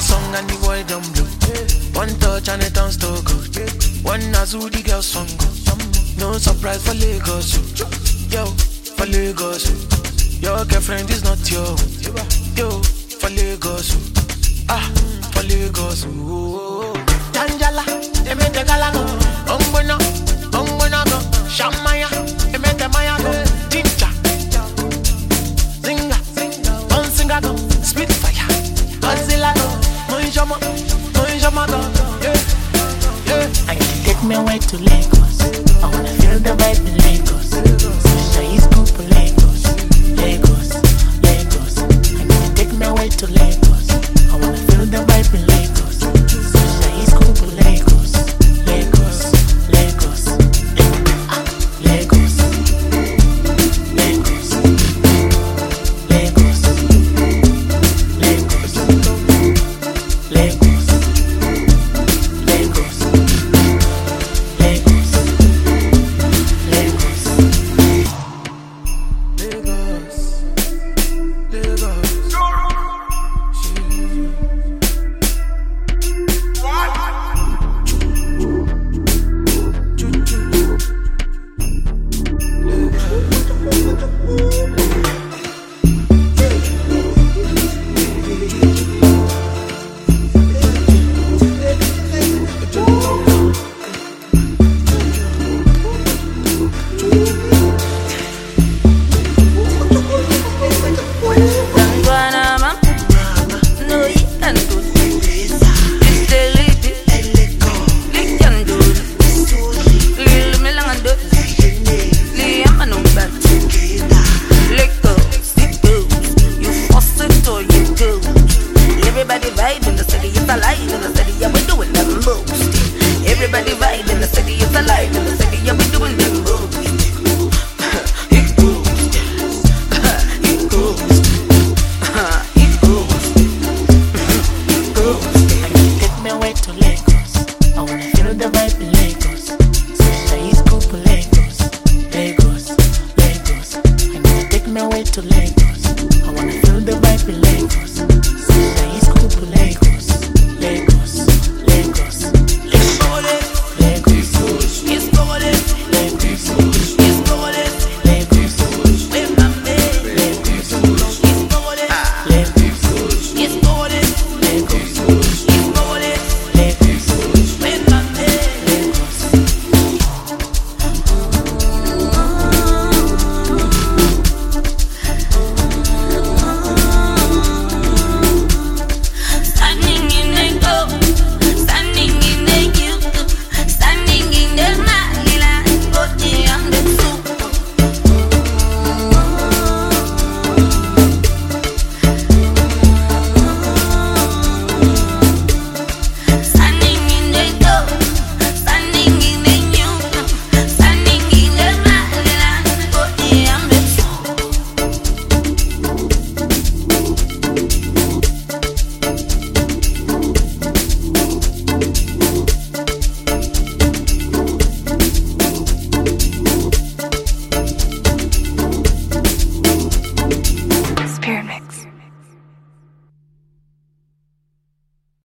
song and the boy don't blow. One touch and it turns to gold. One Azu the girl song go. No surprise for Lagos. Yo, for Lagos. Your girlfriend is not yo. Yo, for Lagos. Ah, for Lagos. Tanjala, emete galago. Ombona, ombona go. Shamaya, emete maya go. Tincha, zinga, don't singa go. Spitfire, Godzilla go. Moinjama go. Yeah, yeah. I can take me away to Lagos. I wanna feel the vibe in Lagos. Susha is cool for Lagos. Lagos. I can take me away to Lagos. I wanna feel the vibe in Lagos. Susha is cool for Lagos. Lagos. Lagos. Lagos. Everybody vibe in the city, it's alive in the city, yeah, we doing them moves. Everybody vibe in the city, it's alive in the city, yeah, we doing them moves. It goes, it goes, it goes, it goes. I can take me away to Lagos. I wanna feel the vibe in Lagos. Susha is cool for Lagos. I can take me away to Lagos. I wanna feel the vibe in Lagos.